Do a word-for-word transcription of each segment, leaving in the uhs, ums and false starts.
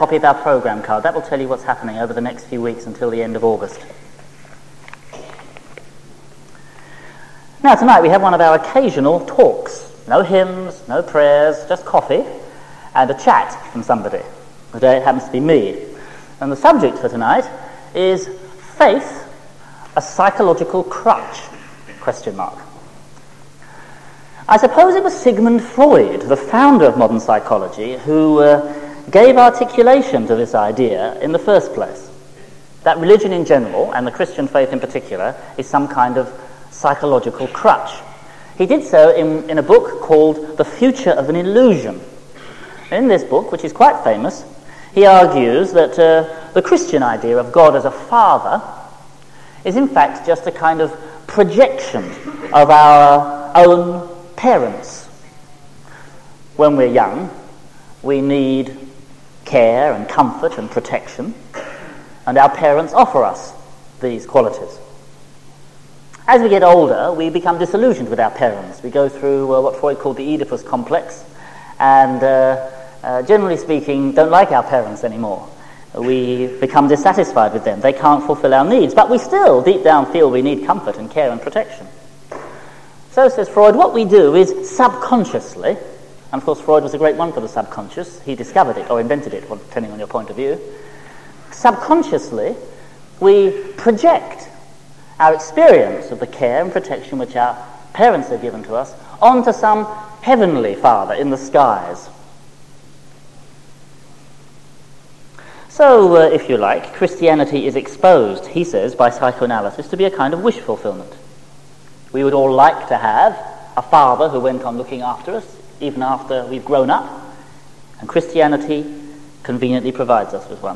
Copy of our program card. That will tell you what's happening over the next few weeks until the end of August. Now tonight we have one of our occasional talks. No hymns, no prayers, just coffee and a chat from somebody. Today it happens to be me. And the subject for tonight is faith, a psychological crutch? Question mark. I suppose it was Sigmund Freud, the founder of modern psychology, who uh, gave articulation to this idea in the first place. That religion in general, and the Christian faith in particular, is some kind of psychological crutch. He did so in, in a book called The Future of an Illusion. In this book, which is quite famous, he argues that uh, the Christian idea of God as a father is in fact just a kind of projection of our own parents. When we're young, we need care and comfort and protection, and our parents offer us these qualities. As we get older, we become disillusioned with our parents. We go through uh, what Freud called the Oedipus complex, and uh, uh, generally speaking, don't like our parents anymore. We become dissatisfied with them. They can't fulfill our needs, but we still, deep down, feel we need comfort and care and protection. So, says Freud, what we do is subconsciously, and of course Freud was a great one for the subconscious, he discovered it, or invented it, depending on your point of view. Subconsciously, we project our experience of the care and protection which our parents have given to us onto some heavenly father in the skies. So, uh, if you like, Christianity is exposed, he says, by psychoanalysis to be a kind of wish fulfillment. We would all like to have a father who went on looking after us, even after we've grown up, and Christianity conveniently provides us with one.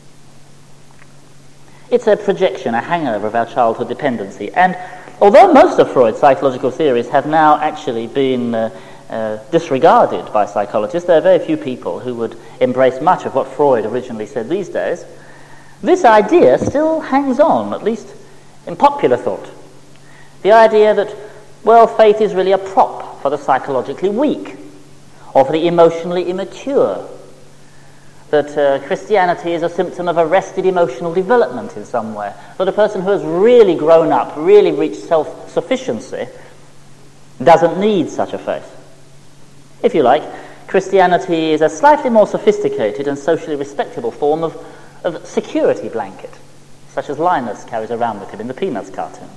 It's a projection, a hangover of our childhood dependency, and although most of Freud's psychological theories have now actually been uh, uh, disregarded by psychologists, there are very few people who would embrace much of what Freud originally said these days, this idea still hangs on, at least in popular thought. The idea that, well, faith is really a prop for the psychologically weak or for the emotionally immature, that uh, Christianity is a symptom of arrested emotional development in some way, that a person who has really grown up, really reached self-sufficiency, doesn't need such a faith. If you like, Christianity is a slightly more sophisticated and socially respectable form of, of security blanket, such as Linus carries around with him in the Peanuts cartoons.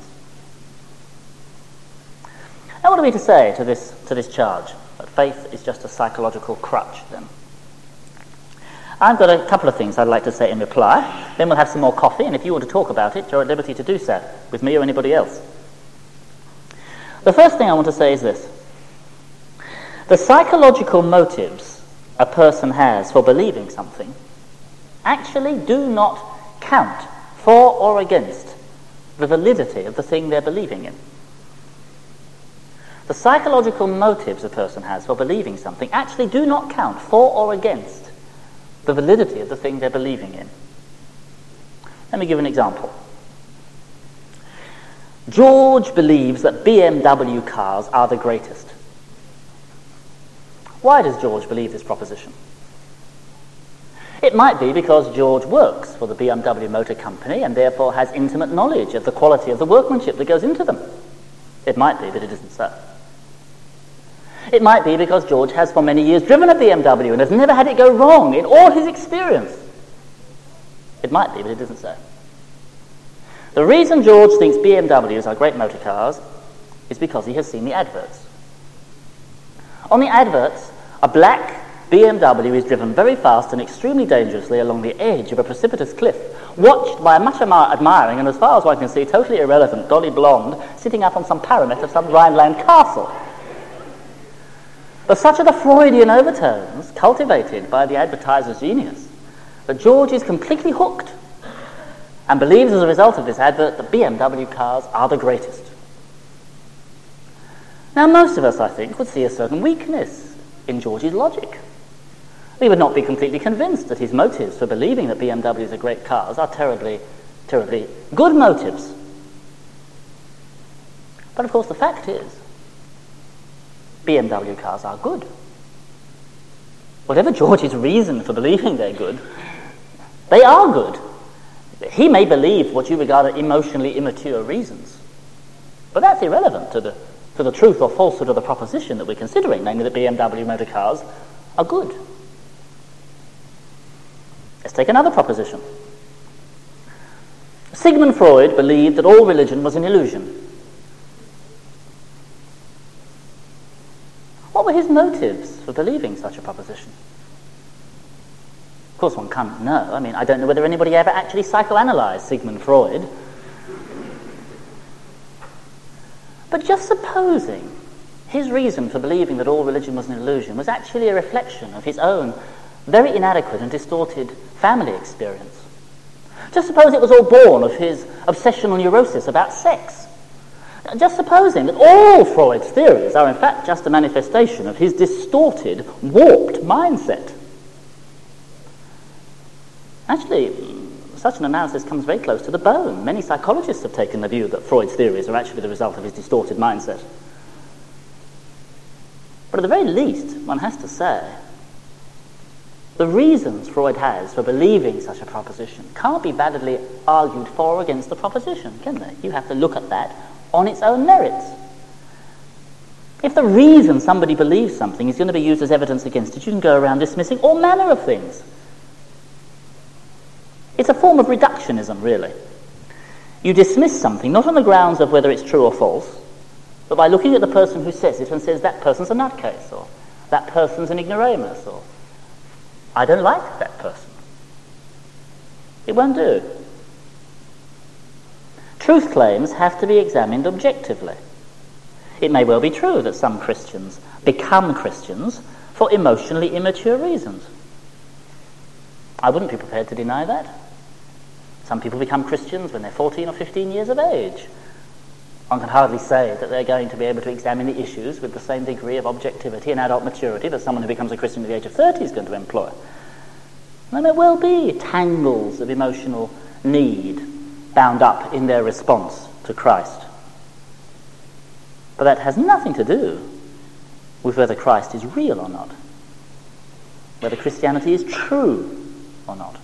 Now, what are we to say to this, to this charge, that faith is just a psychological crutch, then? I've got a couple of things I'd like to say in reply. Then we'll have some more coffee, and if you want to talk about it, you're at liberty to do so, with me or anybody else. The first thing I want to say is this. The psychological motives a person has for believing something actually do not count for or against the validity of the thing they're believing in. The psychological motives a person has for believing something actually do not count for or against the validity of the thing they're believing in. Let me give an example. George believes that B M W cars are the greatest. Why does George believe this proposition? It might be because George works for the B M W Motor Company and therefore has intimate knowledge of the quality of the workmanship that goes into them. It might be, but it isn't so. It might be because George has for many years driven a B M W and has never had it go wrong in all his experience. It might be, but it isn't so. The reason George thinks B M Ws are great motor cars is because he has seen the adverts. On the adverts, a black B M W is driven very fast and extremely dangerously along the edge of a precipitous cliff, watched by a much admiring and, as far as one can see, totally irrelevant Dolly Blonde sitting up on some parapet of some Rhineland castle. But such are the Freudian overtones cultivated by the advertiser's genius that George is completely hooked and believes as a result of this advert that B M W cars are the greatest. Now, most of us, I think, would see a certain weakness in George's logic. We would not be completely convinced that his motives for believing that B M Ws are great cars are terribly, terribly good motives. But of course the fact is, B M W cars are good. whatever George's reason for believing they're good, they are good. He may believe what you regard as emotionally immature reasons, but that's irrelevant to the, to the truth or falsehood of the proposition that we're considering, namely that B M W motor cars are good. Let's take another proposition. Sigmund Freud believed that all religion was an illusion. What were his motives for believing such a proposition? Of course, one can't know. I mean, I don't know whether anybody ever actually psychoanalyzed Sigmund Freud. But just supposing his reason for believing that all religion was an illusion was actually a reflection of his own very inadequate and distorted family experience. Just suppose it was all born of his obsessional neurosis about sex. Just supposing that all Freud's theories are in fact just a manifestation of his distorted, warped mindset. Actually, such an analysis comes very close to the bone. Many psychologists have taken the view that Freud's theories are actually the result of his distorted mindset. But at the very least, one has to say, the reasons Freud has for believing such a proposition can't be validly argued for or against the proposition, can they? You have to look at that on its own merits. If the reason somebody believes something is going to be used as evidence against it, you can go around dismissing all manner of things. It's a form of reductionism, really. You dismiss something not on the grounds of whether it's true or false, but by looking at the person who says it and says that person's a nutcase, or that person's an ignoramus, or I don't like that person. It won't do. Truth claims have to be examined objectively. It may well be true that some Christians become Christians for emotionally immature reasons. I wouldn't be prepared to deny that. Some people become Christians when they're fourteen or fifteen years of age. One can hardly say that they're going to be able to examine the issues with the same degree of objectivity and adult maturity that someone who becomes a Christian at the age of thirty is going to employ. There may well be tangles of emotional need bound up in their response to Christ. But that has nothing to do with whether Christ is real or not, whether Christianity is true or not.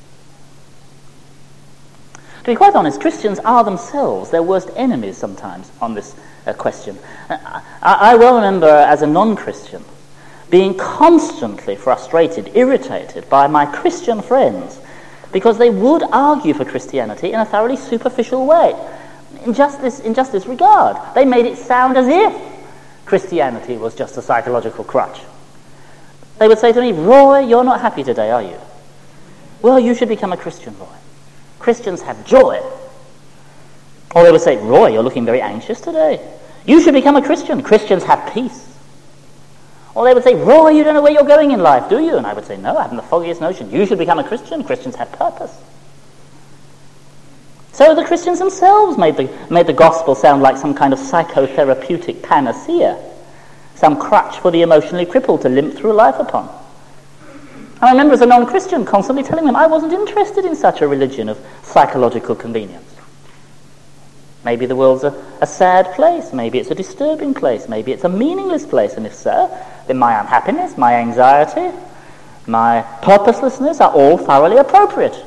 To be quite honest, Christians are themselves their worst enemies sometimes on this uh, question. I, I well remember as a non-Christian being constantly frustrated, irritated by my Christian friends because they would argue for Christianity in a thoroughly superficial way. In just this, in just this regard, they made it sound as if Christianity was just a psychological crutch. They would say to me, "Roy, you're not happy today, are you? Well, you should become a Christian, Roy. Christians have joy." Or they would say, "Roy, you're looking very anxious today. You should become a Christian. Christians have peace." Or they would say, "Roy, you don't know where you're going in life, do you?" And I would say, "No, I haven't the foggiest notion. You should become a Christian. Christians have purpose." So the Christians themselves made the, made the gospel sound like some kind of psychotherapeutic panacea, some crutch for the emotionally crippled to limp through life upon. I remember as a non-Christian constantly telling them I wasn't interested in such a religion of psychological convenience. Maybe the world's a, a sad place, maybe it's a disturbing place, maybe it's a meaningless place, and if so, then my unhappiness, my anxiety, my purposelessness are all thoroughly appropriate.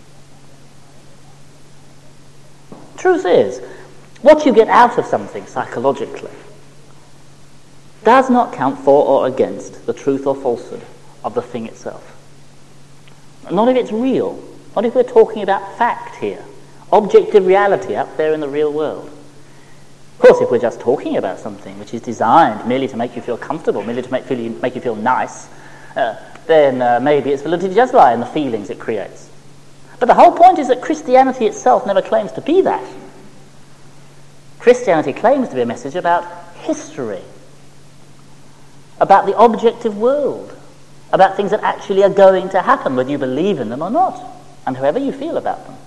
Truth is, what you get out of something psychologically does not count for or against the truth or falsehood of the thing itself. Not if it's real, not if we're talking about fact here, objective reality out there in the real world. Of course, if we're just talking about something which is designed merely to make you feel comfortable, merely to make, feel, make you feel nice, uh, then uh, maybe its validity does lie in the feelings it creates. But the whole point is that Christianity itself never claims to be that. Christianity claims to be a message about history, about the objective world, about things that actually are going to happen, whether you believe in them or not, and however you feel about them.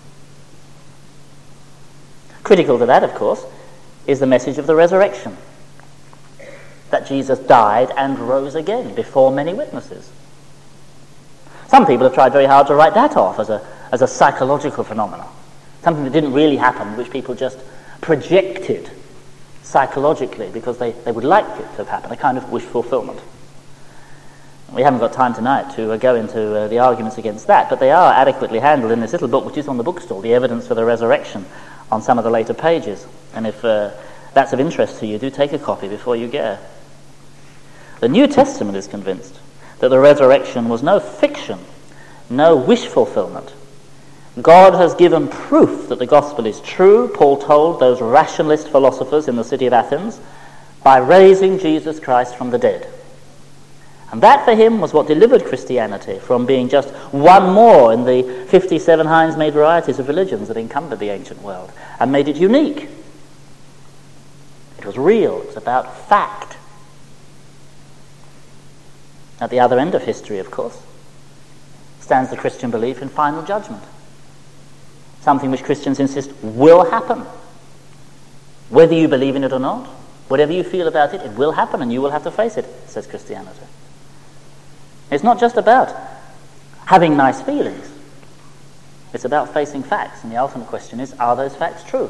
Critical to that, of course, is the message of the resurrection, that Jesus died and rose again before many witnesses. Some people have tried very hard to write that off as a, as a psychological phenomenon, something that didn't really happen, which people just projected psychologically because they, they would like it to have happened, a kind of wish fulfillment. We haven't got time tonight to uh, go into uh, the arguments against that, but they are adequately handled in this little book which is on the bookstall, The Evidence for the Resurrection, on some of the later pages. And if uh, that's of interest to you, do take a copy before you go. The New Testament is convinced that the resurrection was no fiction, no wish fulfillment. God has given proof that the gospel is true, Paul told those rationalist philosophers in the city of Athens, by raising Jesus Christ from the dead. And that for him was what delivered Christianity from being just one more in the fifty-seven Heinz-made varieties of religions that encumbered the ancient world, and made it unique. It was real, it was about fact. At the other end of history, of course, stands the Christian belief in final judgment. Something which Christians insist will happen. Whether you believe in it or not, whatever you feel about it, it will happen and you will have to face it, says Christianity. It's not just about having nice feelings. It's about facing facts, and the ultimate question is, are those facts true?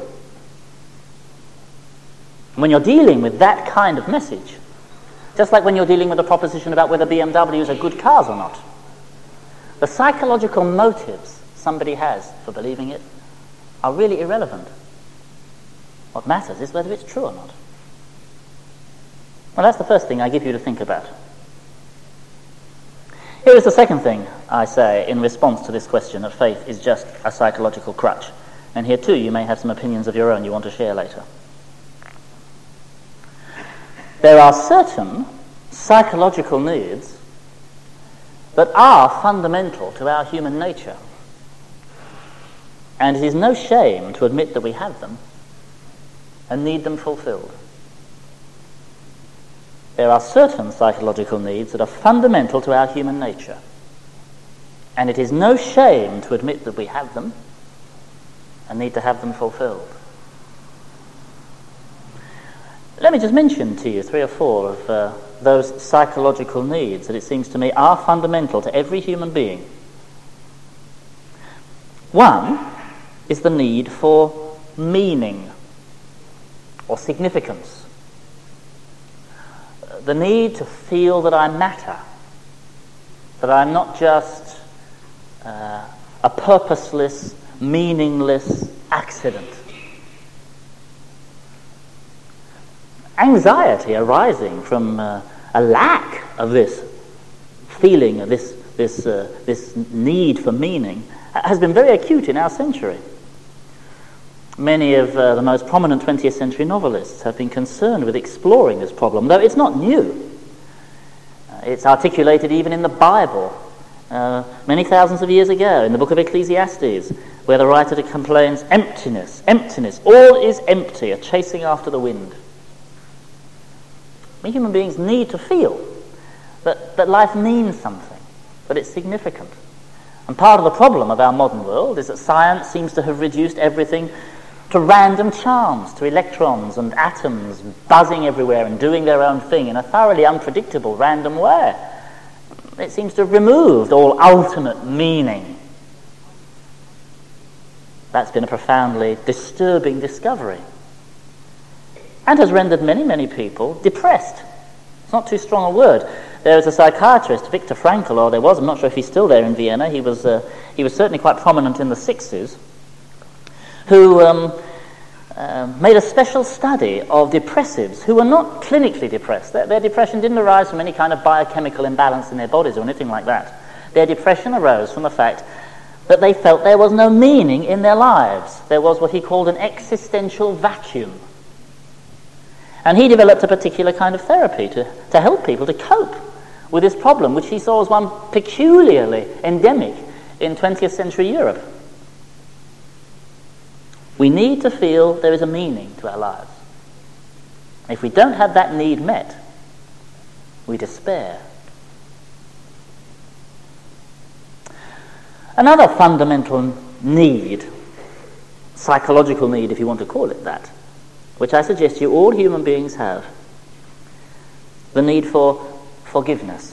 And when you're dealing with that kind of message, just like when you're dealing with a proposition about whether B M Ws are good cars or not, the psychological motives somebody has for believing it are really irrelevant. What matters is whether it's true or not. Well, that's the first thing I give you to think about. Here is the second thing I say in response to this question that faith is just a psychological crutch. And here too you may have some opinions of your own you want to share later. There are certain psychological needs that are fundamental to our human nature. And it is no shame to admit that we have them and need them fulfilled. There are certain psychological needs that are fundamental to our human nature. And it is no shame to admit that we have them and need to have them fulfilled. Let me just mention to you three or four of uh, those psychological needs that it seems to me are fundamental to every human being. One is the need for meaning or significance. The need to feel that I matter, that I'm not just uh, a purposeless, meaningless accident. Anxiety arising from uh, a lack of this feeling, of this, this, uh, this need for meaning, has been very acute in our century. Many of uh, the most prominent twentieth century novelists have been concerned with exploring this problem, though it's not new. Uh, it's articulated even in the Bible, uh, many thousands of years ago, in the book of Ecclesiastes, where the writer complains, emptiness, emptiness, all is empty, a chasing after the wind. We human beings need to feel that, that life means something, that it's significant. And part of the problem of our modern world is that science seems to have reduced everything to random charms, to electrons and atoms buzzing everywhere and doing their own thing in a thoroughly unpredictable, random way. It seems to have removed all ultimate meaning. That's been a profoundly disturbing discovery, and has rendered many, many people depressed. It's not too strong a word. There was a psychiatrist, Viktor Frankl, or there was, I'm not sure if he's still there in Vienna, he was uh, he was certainly quite prominent in the sixties, who um, uh, made a special study of depressives who were not clinically depressed. Their, their depression didn't arise from any kind of biochemical imbalance in their bodies or anything like that. Their depression arose from the fact that they felt there was no meaning in their lives. There was what he called an existential vacuum. And he developed a particular kind of therapy to, to help people to cope with this problem, which he saw as one peculiarly endemic in twentieth century Europe. We need to feel there is a meaning to our lives. If we don't have that need met, we despair. Another fundamental need, psychological need if you want to call it that, which I suggest you all human beings have, the need for forgiveness.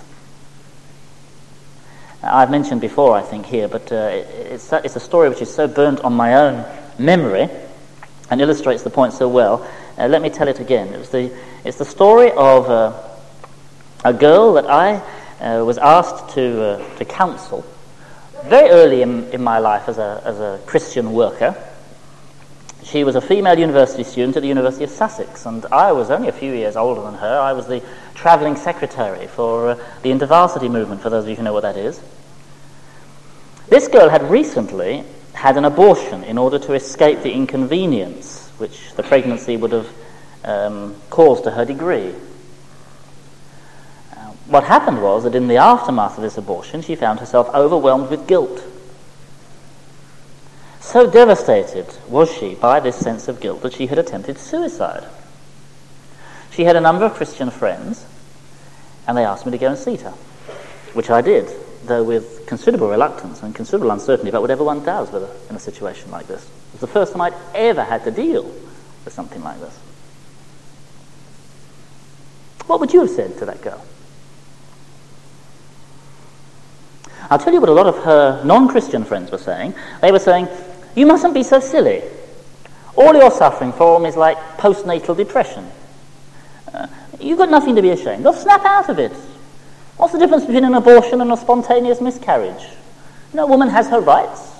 Now, I've mentioned before, I think, here, but uh, it, it's, it's a story which is so burnt on my own memory and illustrates the point so well. Uh, let me tell it again. It was the, it's the story of uh, a girl that I uh, was asked to uh, to counsel very early in, in my life as a as a Christian worker. She was a female university student at the University of Sussex, and I was only a few years older than her. I was the travelling secretary for uh, the InterVarsity movement, for those of you who know what that is. This girl had recently had an abortion in order to escape the inconvenience which the pregnancy would have um, caused to her degree. Uh, what happened was that in the aftermath of this abortion, she found herself overwhelmed with guilt. So devastated was she by this sense of guilt that she had attempted suicide. She had a number of Christian friends, and they asked me to go and see her, which I did, though with considerable reluctance and considerable uncertainty about what everyone does with a, in a situation like this. It was the first time I'd ever had to deal with something like this. What would you have said to that girl? I'll tell you what a lot of her non-Christian friends were saying. They were saying, you mustn't be so silly. All you're suffering from is like postnatal depression. Uh, you've got nothing to be ashamed of. Snap out of it. What's the difference between an abortion and a spontaneous miscarriage? No woman has her rights.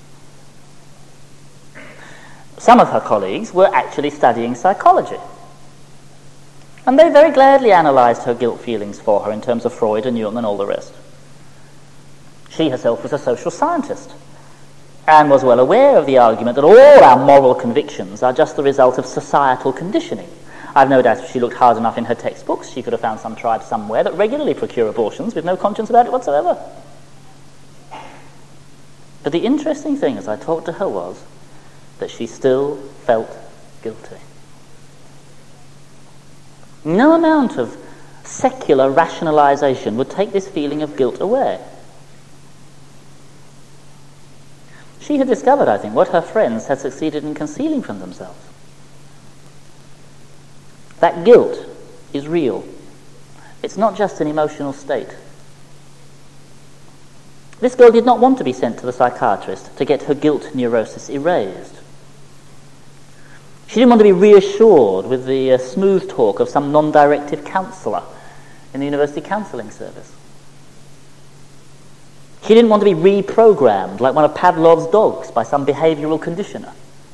Some of her colleagues were actually studying psychology. And they very gladly analysed her guilt feelings for her in terms of Freud and Jung and all the rest. She herself was a social scientist and was well aware of the argument that all our moral convictions are just the result of societal conditioning. I've no doubt if she looked hard enough in her textbooks, she could have found some tribe somewhere that regularly procure abortions with no conscience about it whatsoever. But the interesting thing as I talked to her was that she still felt guilty. No amount of secular rationalisation would take this feeling of guilt away. She had discovered, I think, what her friends had succeeded in concealing from themselves. That guilt is real. It's not just an emotional state. This girl did not want to be sent to the psychiatrist to get her guilt neurosis erased. She didn't want to be reassured with the uh, smooth talk of some non-directive counsellor in the university counselling service. She didn't want to be reprogrammed like one of Pavlov's dogs by some behavioural conditioner.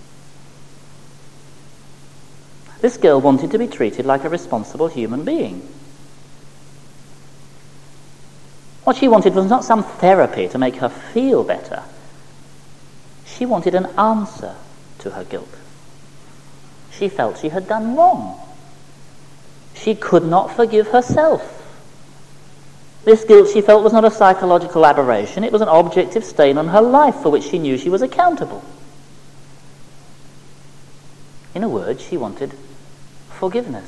This girl wanted to be treated like a responsible human being. What she wanted was not some therapy to make her feel better. She wanted an answer to her guilt. She felt she had done wrong. She could not forgive herself. This guilt, she felt, was not a psychological aberration. It was an objective stain on her life for which she knew she was accountable. In a word, she wanted forgiveness.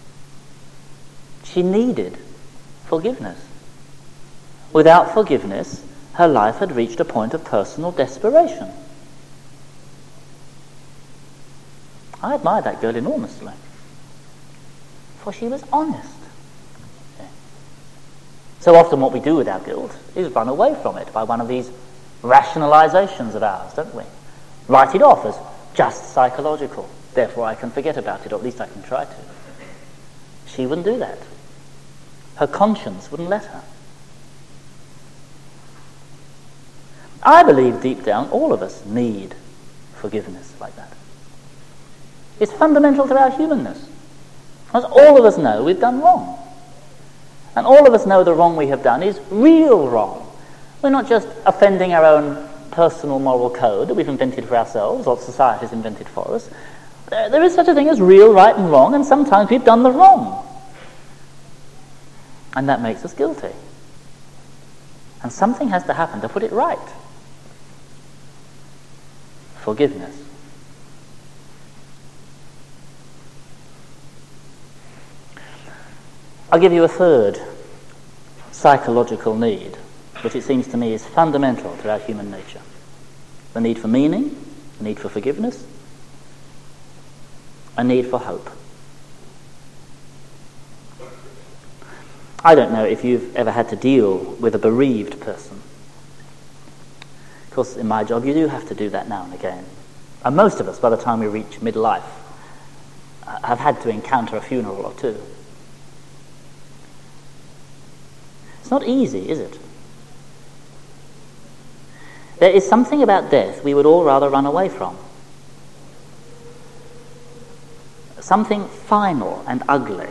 She needed forgiveness. Without forgiveness, her life had reached a point of personal desperation. I admired that girl enormously, for she was honest. So often what we do with our guilt is run away from it by one of these rationalizations of ours, don't we? Write it off as just psychological, therefore I can forget about it, or at least I can try to. She wouldn't do that. Her conscience wouldn't let her. I believe deep down all of us need forgiveness like that. It's fundamental to our humanness. Because all of us know we've done wrong. And all of us know the wrong we have done is real wrong. We're not just offending our own personal moral code that we've invented for ourselves or society's invented for us. There, there is such a thing as real right and wrong, and sometimes we've done the wrong. And that makes us guilty. And something has to happen to put it right. Forgiveness. I'll give you a third psychological need, which it seems to me is fundamental to our human nature. The need for meaning, the need for forgiveness, a need for hope. I don't know if you've ever had to deal with a bereaved person. Of course, in my job, you do have to do that now and again. And most of us, by the time we reach midlife, have had to encounter a funeral or two. It's not easy, is it? There is something about death we would all rather run away from. Something final and ugly.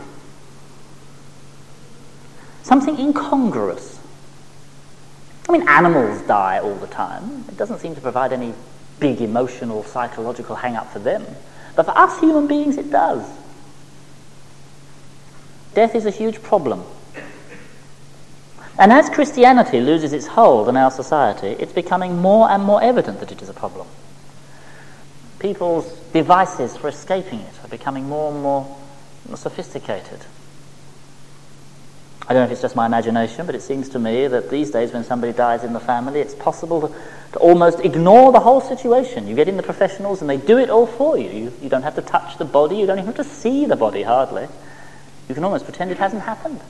Something incongruous. I mean, animals die all the time. It doesn't seem to provide any big emotional, psychological hang-up for them. But for us human beings, it does. Death is a huge problem. And as Christianity loses its hold on our society, it's becoming more and more evident that it is a problem. People's devices for escaping it are becoming more and more sophisticated. I don't know if it's just my imagination, but it seems to me that these days when somebody dies in the family, it's possible to, to almost ignore the whole situation. You get in the professionals and they do it all for you. you. You don't have to touch the body, you don't even have to see the body hardly. You can almost pretend it hasn't happened.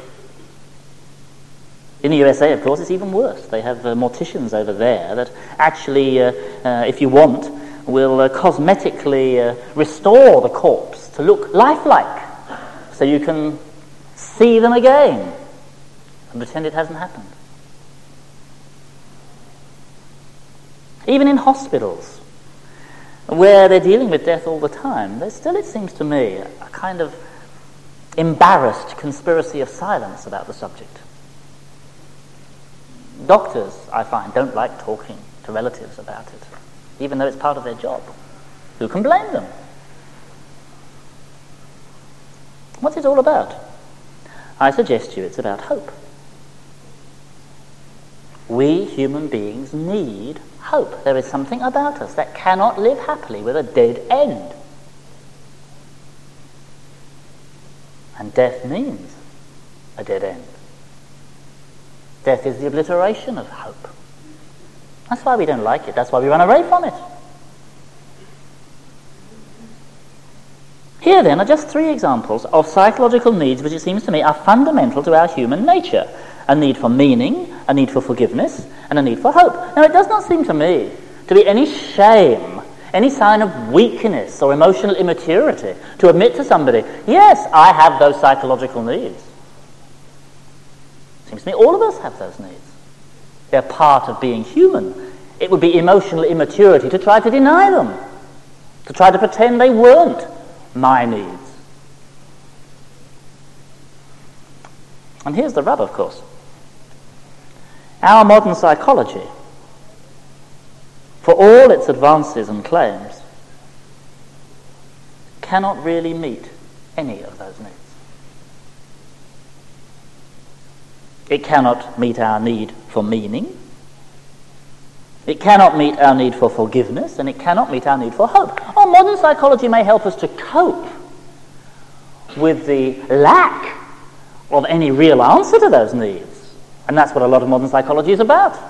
In the U S A, of course, it's even worse. They have uh, morticians over there that actually, uh, uh, if you want, will uh, cosmetically uh, restore the corpse to look lifelike, so you can see them again and pretend it hasn't happened. Even in hospitals, where they're dealing with death all the time, there's still, it seems to me, a kind of embarrassed conspiracy of silence about the subject. Doctors, I find, don't like talking to relatives about it, even though it's part of their job. Who can blame them? What's it all about? I suggest to you it's about hope. We human beings need hope. There is something about us that cannot live happily with a dead end. And death means a dead end. Death is the obliteration of hope. That's why we don't like it. That's why we run away from it. Here then are just three examples of psychological needs which it seems to me are fundamental to our human nature. A need for meaning, a need for forgiveness, and a need for hope. Now it does not seem to me to be any shame, any sign of weakness or emotional immaturity to admit to somebody, yes, I have those psychological needs. Seems to me all of us have those needs. They're part of being human. It would be emotional immaturity to try to deny them, to try to pretend they weren't my needs. And here's the rub, of course. Our modern psychology, for all its advances and claims, cannot really meet any of those needs. It cannot meet our need for meaning. It cannot meet our need for forgiveness, and it cannot meet our need for hope. Oh, modern psychology may help us to cope with the lack of any real answer to those needs. And that's what a lot of modern psychology is about.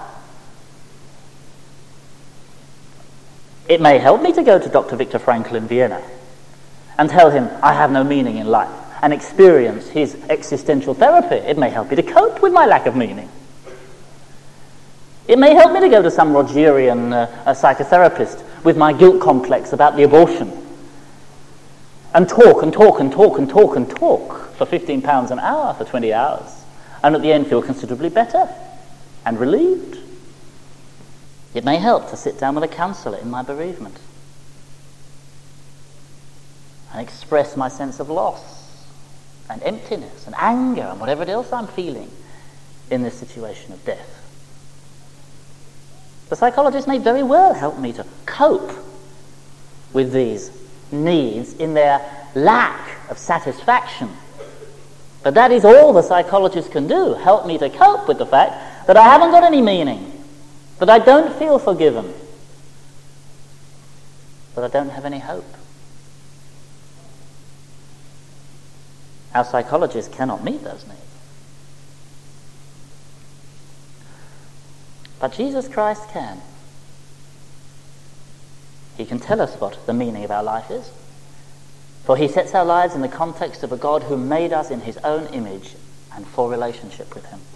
It may help me to go to Doctor Viktor Frankl in Vienna and tell him I have no meaning in life and experience his existential therapy. It may help me to cope with my lack of meaning. It may help me to go to some Rogerian uh, a psychotherapist with my guilt complex about the abortion and talk and talk and talk and talk and talk for fifteen pounds an hour for twenty hours, and at the end feel considerably better and relieved. It may help to sit down with a counsellor in my bereavement and express my sense of loss and emptiness and anger and whatever else I'm feeling in this situation of death. The psychologist may very well help me to cope with these needs in their lack of satisfaction. But that is all the psychologist can do, help me to cope with the fact that I haven't got any meaning, that I don't feel forgiven, that I don't have any hope. Our psychologists cannot meet those needs. But Jesus Christ can. He can tell us what the meaning of our life is. For he sets our lives in the context of a God who made us in his own image and for relationship with him.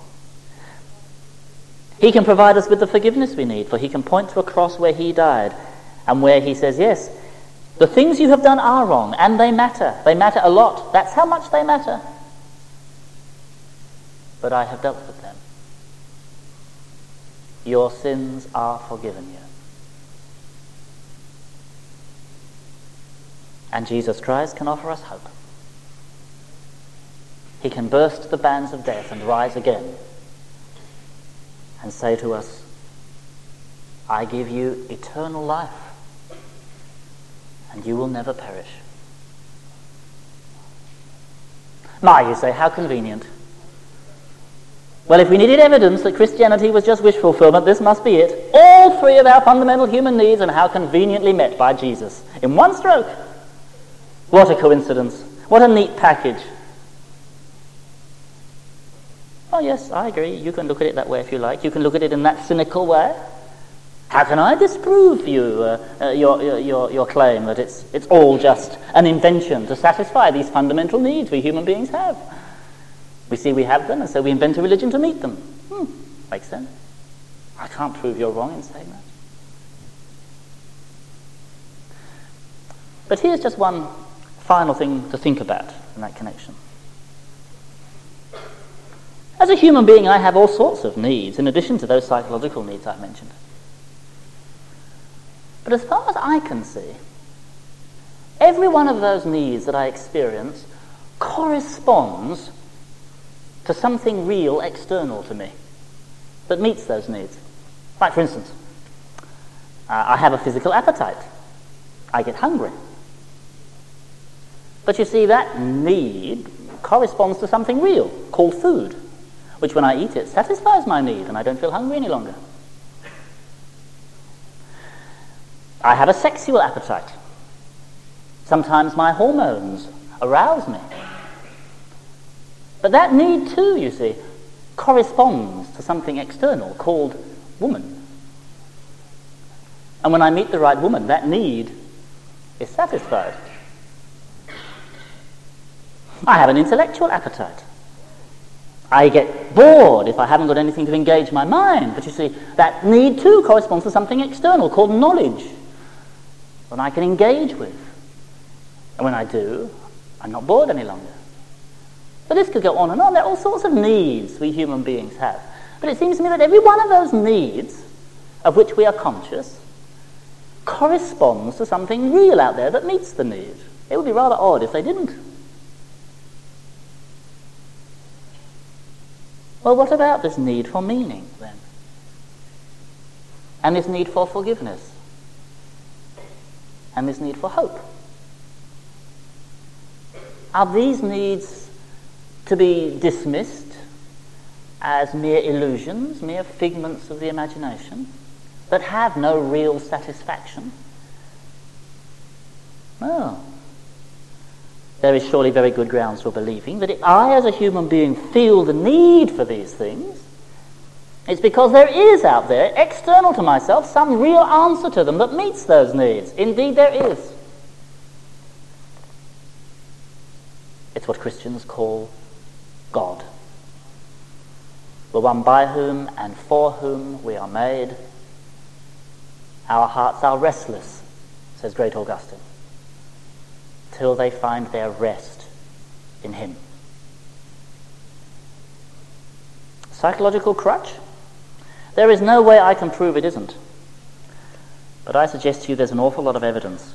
He can provide us with the forgiveness we need, for he can point to a cross where he died and where he says, yes, the things you have done are wrong and they matter. They matter a lot. That's how much they matter. but I have dealt with them. Your sins are forgiven you. And Jesus Christ can offer us hope. He can burst the bands of death and rise again and say to us, I give you eternal life, and you will never perish. My, you say, how convenient. Well, if we needed evidence that Christianity was just wish fulfillment, this must be it. All three of our fundamental human needs, and how conveniently met by Jesus in one stroke. What a coincidence. What a neat package. Oh yes, I agree. You can look at it that way if you like. You can look at it in that cynical way. How can I disprove you uh, uh, your, your your claim that it's it's all just an invention to satisfy these fundamental needs we human beings have? We see we have them, and so we invent a religion to meet them. Hmm, makes sense. I can't prove you're wrong in saying that. But here's just one final thing to think about in that connection. As a human being, I have all sorts of needs, in addition to those psychological needs I've mentioned. But as far as I can see, every one of those needs that I experience corresponds to something real external to me that meets those needs. Like, for instance, uh, I have a physical appetite. I get hungry. But you see, that need corresponds to something real called food, which when I eat it satisfies my need and I don't feel hungry any longer. I have a sexual appetite. Sometimes my hormones arouse me. But that need too, you see, corresponds to something external called woman. And when I meet the right woman, that need is satisfied. I have an intellectual appetite. I get bored if I haven't got anything to engage my mind. But you see, that need too corresponds to something external called knowledge that I can engage with. And when I do, I'm not bored any longer. So this could go on and on. There are all sorts of needs we human beings have. But it seems to me that every one of those needs, of which we are conscious, corresponds to something real out there that meets the need. It would be rather odd if they didn't. Well, what about this need for meaning, then? And this need for forgiveness? And this need for hope? Are these needs to be dismissed as mere illusions, mere figments of the imagination, that have no real satisfaction? No. There is surely very good grounds for believing that if I as a human being feel the need for these things, it's because there is out there, external to myself, some real answer to them that meets those needs. Indeed there is. It's what Christians call God. The one by whom and for whom we are made. Our hearts are restless, says great Augustine, till they find their rest in him. Psychological crutch? There is no way I can prove it isn't. But I suggest to you there's an awful lot of evidence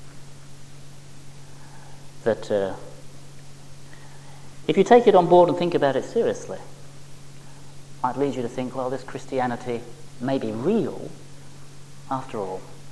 that uh, if you take it on board and think about it seriously, might lead you to think, well, this Christianity may be real after all.